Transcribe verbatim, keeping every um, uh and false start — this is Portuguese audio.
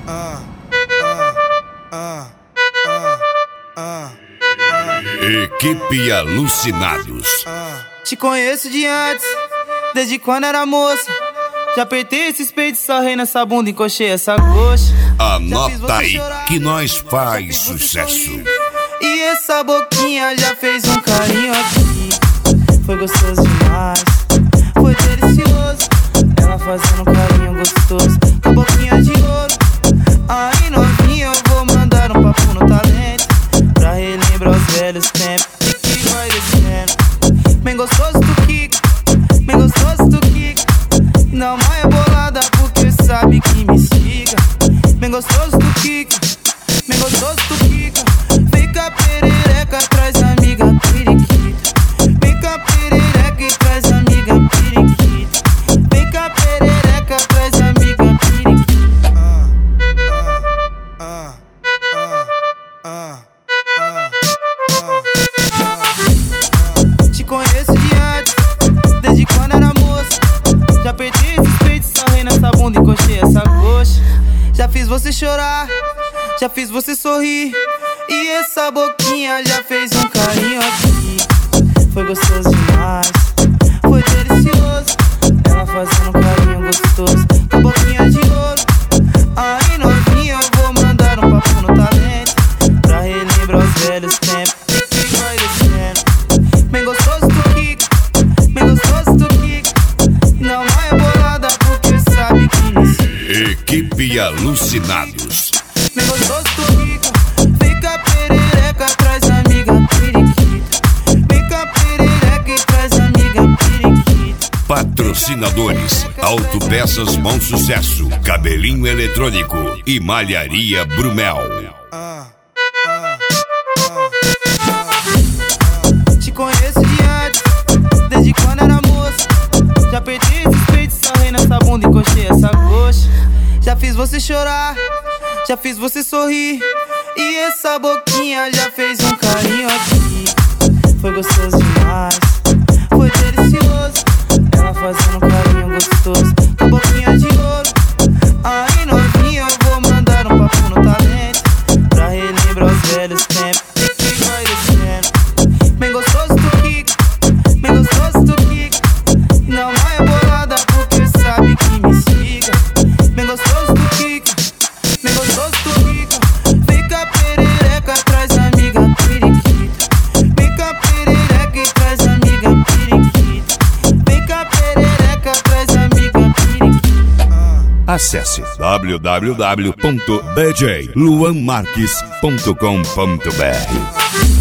Equipe Alucinados. Te conheço de antes, desde quando era moça. Já apertei esses peitos, sarrei nessa bunda, encoxei essa coxa. Anota aí que nós faz sucesso. E essa boquinha já fez um carinho aqui. Foi gostoso demais, foi delicioso. Ela fazendo um carinho gostoso, com a boquinha de ouro. Aí novinha eu vou mandar um papo no talento, pra relembrar os velhos tempos e que vai descendo. Bem gostoso do Kiko, bem gostoso do Kiko. Não mais bolada porque sabe que me siga. Bem gostoso do Kiko, bem gostoso do Kiko. Vem cá perereca, traz amiga periquita. Vem cá perereca e traz amiga periquita. Vem cá perereca, traz amiga periquita. Ah, ah, ah, ah, ah. Te conheço de antes, desde quando era moça. Já apertei esses peitos, sarrei nessa bunda, encoxei essa coxa. Já fiz você chorar, já fiz você sorrir. E essa boquinha já fez um carinho aqui. Foi gostoso demais, foi delicioso. Ela fazendo um carinho gostoso, com a boquinha de ouro. Aí novinha eu vou mandar um papo no talento, pra relembrar os velhos tempos e que vai descendo. Bem gostoso do Kiko, bem gostoso do Kiko. Não é bolada porque sabe que me siga. Equipe Alucinados. Bem gostoso do Kiko. Vem cá perereca, traz amiga periquita. Vem cá perereca e traz amiga periquita. Patrocinadores: Autopeças Bom Sucesso, Cabelinho Eletrônico e Malharia Brumel. Ah, ah, ah, ah. Te conheço de antes, desde quando era moça. Já apertei esses peitos, sarrei nessa bunda, encoxei essa coxa. Já fiz você chorar, já fiz você sorrir. E essa boquinha já fez um carinho aqui. Foi gostoso demais, foi delicioso. Ela fazendo um carinho gostoso, com a boquinha de ouro. Aí novinha eu vou mandar um papo no talento, pra relembrar os velhos tempos e que vai descendo. Bem gostoso do Kiko, bem gostoso do Kiko. Não é bolada porque sabe que me siga. Bem gostoso do Kiko, bem gostoso do Kiko. Vem cá perereca, traz amiga periquita. Vem cá perereca e traz amiga periquita. Vem cá perereca, traz amiga periquita. Acesse w w w ponto d j luan marques ponto com ponto b r.